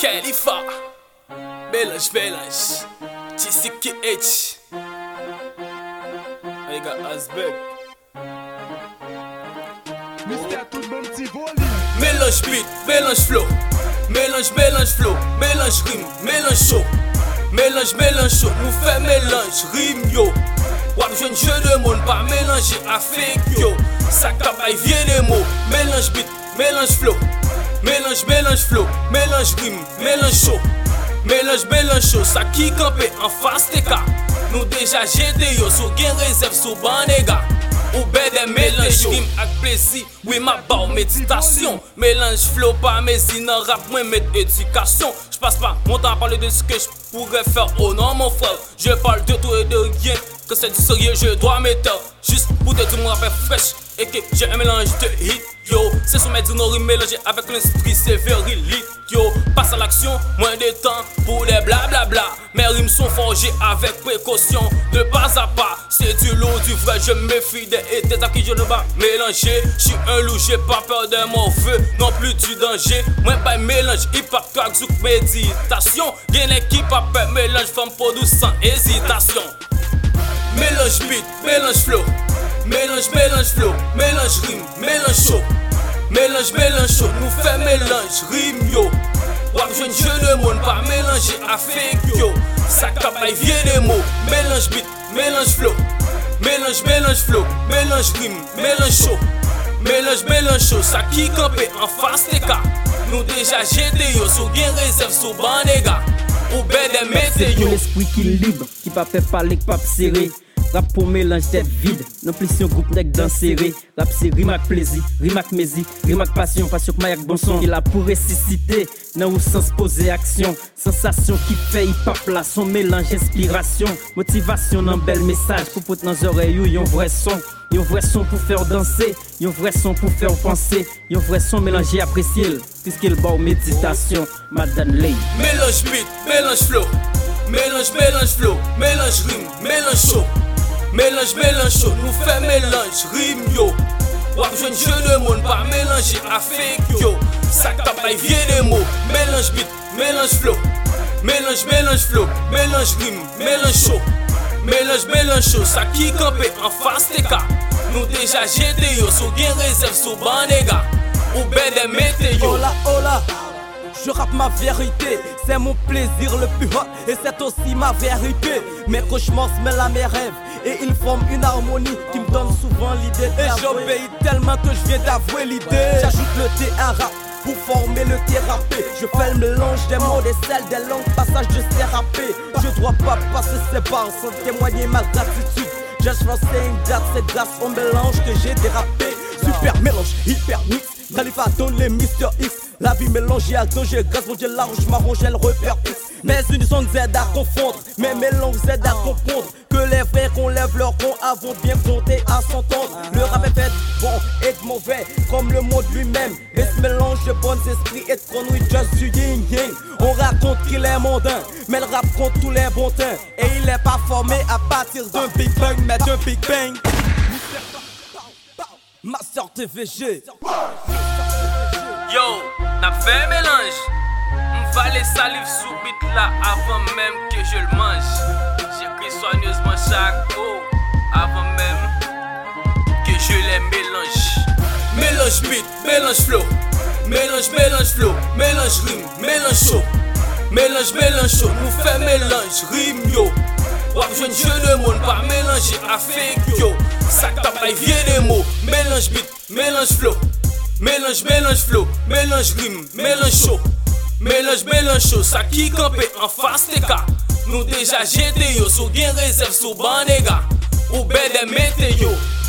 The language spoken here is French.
Khalifa, mélange, TCKH, les gars Asbek. Mystère tout le monde petit volume. Mélange beat, mélange flow, mélange flow, mélange rime, mélange show, mélange show, nous fait mélange rime yo. Wap jeune jeu de monde pas mélanger avec yo. Ça cabaye vient des mots, mélange beat, mélange flow, mélange flow, mélange rime, mélange show, mélange show. Ça qui campé en face des cas. Nous déjà jeté yo, sous gain réserve sous ban les gars. Ou ben des mélange rime avec plaisir, oui ma barre méditation. Mélange flow pas mais sinon rap moins mettre éducation. J'passe pas mon temps à parler de ce que je pourrais faire. Oh non mon frère, je parle de tout et de rien. Que c'est du sérieux je dois mettre. Juste pour te dire mon rap est fraîche. Et que j'ai un mélange de hit yo. C'est sur mes dinosaures mélangé avec l'esprit c'est very lit yo. Passe à l'action, moins de temps pour les blablabla. Mes rimes sont forgées avec précaution, de pas à pas. C'est du lot, du vrai, je me méfie des haters à qui je ne vais mélanger. J'suis un loup, j'ai pas peur de mon feu, non plus du danger. Moi pas mélange, hip-hop, track, zouk, méditation. Bien l'équipe après mélange, femme pour douce sans hésitation. Mélange beat, mélange flow, mélange flow, mélange rime, mélange show, mélange show, nous fait mélange rime yo. Wap jeune jeu de monde pas mélanger avec yo. Ça cabaye vient des mots, mélange beat, mélange flow, mélange rime, mélange show, mélange show. Ça qui campé en face des cas. Nous déjà jeté yo, sous gain réserve sous ban les gars. Ou ben des météo. L'esprit qui libre, qui pas fait parler, qui pas serré. Rap pour mélange tête vide, non plus si on groupe nèg dans serré. Rap c'est rime avec plaisir, rime avec musique, rime avec passion que mayak bon son. Il a pour ressusciter, non ou sans poser action. Sensation qui fait hip hop là, son mélange inspiration. Motivation dans bel message, pour pote dans oreilles ou yon vrai son. Yon vrai son pour faire danser, yon vrai son pour faire penser. Yon vrai son mélangé apprécier, puisqu'il bat méditation, Madame Lay. Mélange beat, mélange flow, mélange flow, mélange rime, mélange show. Mélange show, nous fait mélange rime yo. Wap jeune jeu de monde pas mélanger avec yo. Ça cabaye vient des mots, mélange beat, mélange flow, mélange rime, mélange show, mélange show. Ça qui campé en face des cas. Nous déjà jeté yo, sous gain réserve sous ban les gars. Ou ben des météo. Hola, je rappe ma vérité, c'est mon plaisir le plus hot et c'est aussi ma vérité. Mes cauchemars se mêlent à mes rêves et ils forment une harmonie qui me donne souvent l'idée de. Et j'obéis tellement que je viens d'avouer l'idée. J'ajoute le T à rap pour former le thérapé. Je fais le mélange des mots, des sels, des langues, passage de thérapie. Je dois pas passer ces barres sans témoigner ma gratitude. Just for saying that c'est grâce au mélange que j'ai dérapé. Super mélange, hyper mix. Khalifa donne les Mr. X. La vie mélangée à danger, grâce mon Dieu l'arrange, m'arrange, elle repère X. Mes unisons nous aident à confondre, mes mélanges aident à comprendre que les vrais qu'on lève leur rond avant de bien compter à s'entendre. Le rap est fait bon et de mauvais, comme le monde lui-même. Et ce mélange de bons esprits et de conneries, just du yin-yang. On raconte qu'il est mondain, mais le rap compte tous les bons teints. Et il est pas formé à partir d'un Big Bang, mais d'un Big Bang. Master TVG. Yo, n'a fait mélange. M'fallait salive sous beat là avant même que je le mange. J'écris soigneusement chaque mot avant même que je les mélange. Mélange beat, mélange flow, mélange flow, mélange rime, mélange show, mélange show, nous fait mélange rime yo. Wap jeune jeu de monde pas mélanger avec yo. Ça cabaye vient des mots, mélange beat, mélange flow, mélange rime, mélange show, mélange show. Ça qui campé en face des cas. Nous déjà jeté yo, sous gain réserve sous ban les gars. Ou ben des météo.